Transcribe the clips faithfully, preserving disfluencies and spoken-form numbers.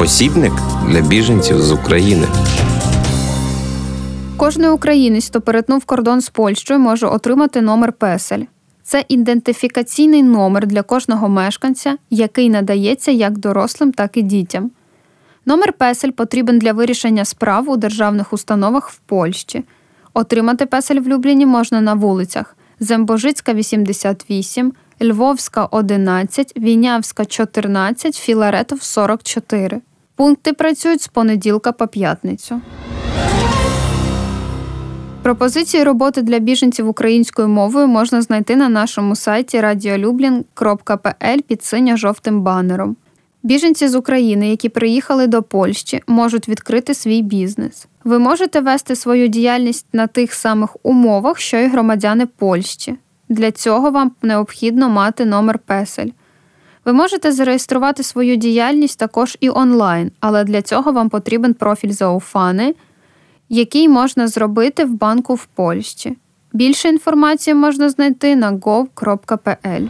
посібник для біженців з України. Кожний українець, хто перетнув кордон з Польщею, може отримати номер песель. Це ідентифікаційний номер для кожного мешканця, який надається як дорослим, так і дітям. Номер песель потрібен для вирішення справ у державних установах в Польщі. Отримати песель в Любліні можна на вулицях Зембожицька, вісімдесят вісім, Львовська, одинадцять, Вінявська, чотирнадцять, Філаретов, сорок чотири. Пункти працюють з понеділка по п'ятницю. Пропозиції роботи для біженців українською мовою можна знайти на нашому сайті радіолюблін крапка пе ель під синьо-жовтим банером. Біженці з України, які приїхали до Польщі, можуть відкрити свій бізнес. Ви можете вести свою діяльність на тих самих умовах, що й громадяни Польщі. Для цього вам необхідно мати номер песель. Ви можете зареєструвати свою діяльність також і онлайн, але для цього вам потрібен профіль Zaufany, який можна зробити в банку в Польщі. Більше інформації можна знайти на гов крапка пе ель.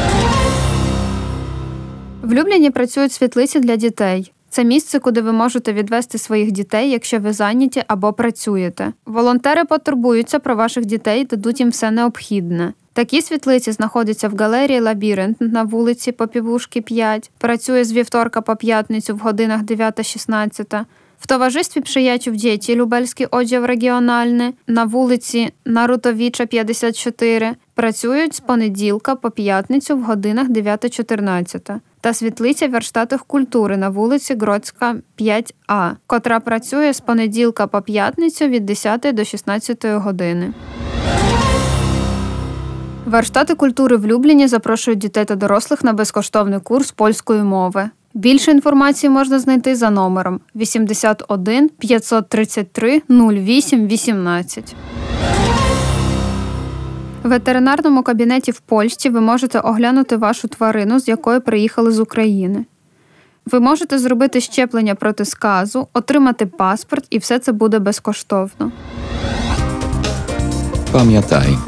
В Любліні працюють світлиці для дітей. Це місце, куди ви можете відвести своїх дітей, якщо ви зайняті або працюєте. Волонтери потурбуються про ваших дітей і дадуть їм все необхідне. Такі світлиці знаходяться в галерії «Лабіринт» на вулиці Попівушки, п'ять, працює з вівторка по п'ятницю в годинах дев'ята-шістнадцята, в товаристві «Przyjaciół dzieci» Lubelski oddział регіональний на вулиці Нарутовіча, п'ятдесят чотири, працюють з понеділка по п'ятницю в годинах дев'ята-чотирнадцята, та світлиця Верштатів культури на вулиці Гродська, п'ять а, котра працює з понеділка по п'ятницю від десятої до шістнадцятої години. Верштати культури в Любліні запрошують дітей та дорослих на безкоштовний курс польської мови. Більше інформації можна знайти за номером вісімдесят один п'ятсот тридцять три нуль вісім вісімнадцять. В ветеринарному кабінеті в Польщі ви можете оглянути вашу тварину, з якої приїхали з України. Ви можете зробити щеплення проти сказу, отримати паспорт, і все це буде безкоштовно. Пам'ятай.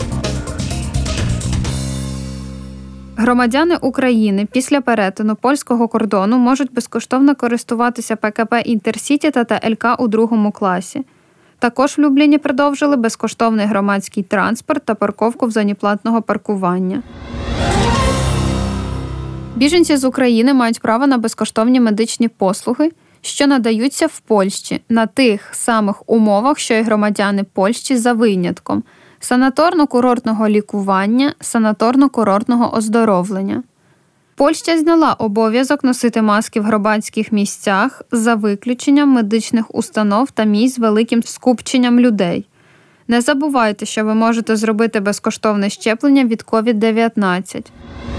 Громадяни України після перетину польського кордону можуть безкоштовно користуватися пе ка пе «Інтерсіті» та те ель ка у другому класі. Також в Любліні продовжили безкоштовний громадський транспорт та парковку в зоні платного паркування. Біженці з України мають право на безкоштовні медичні послуги, що надаються в Польщі на тих самих умовах, що й громадяни Польщі за винятком – санаторно-курортного лікування, санаторно-курортного оздоровлення. Польща зняла обов'язок носити маски в громадських місцях за виключенням медичних установ та місць з великим скупченням людей. Не забувайте, що ви можете зробити безкоштовне щеплення від ковід дев'ятнадцять.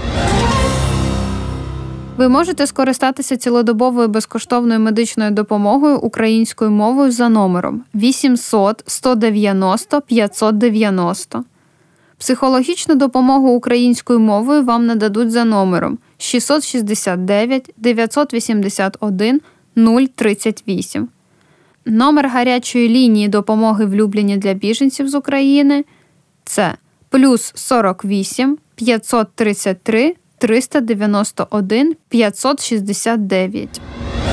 Ви можете скористатися цілодобовою безкоштовною медичною допомогою українською мовою за номером вісімсот сто дев'яносто п'ятсот дев'яносто. Психологічну допомогу українською мовою вам нададуть за номером шістсот шістдесят дев'ять дев'ятсот вісімдесят один нуль тридцять вісім. Номер гарячої лінії допомоги в Любліні для біженців з України – це плюс сорок вісім п'ятсот тридцять три триста дев'яносто один п'ятсот шістдесят дев'ять.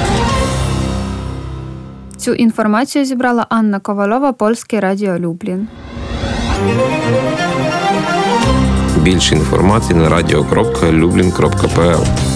Цю інформацію зібрала Анна Ковальова, Польське Радіо Люблін. Більше інформації на радіо крапка люблін крапка пе ел.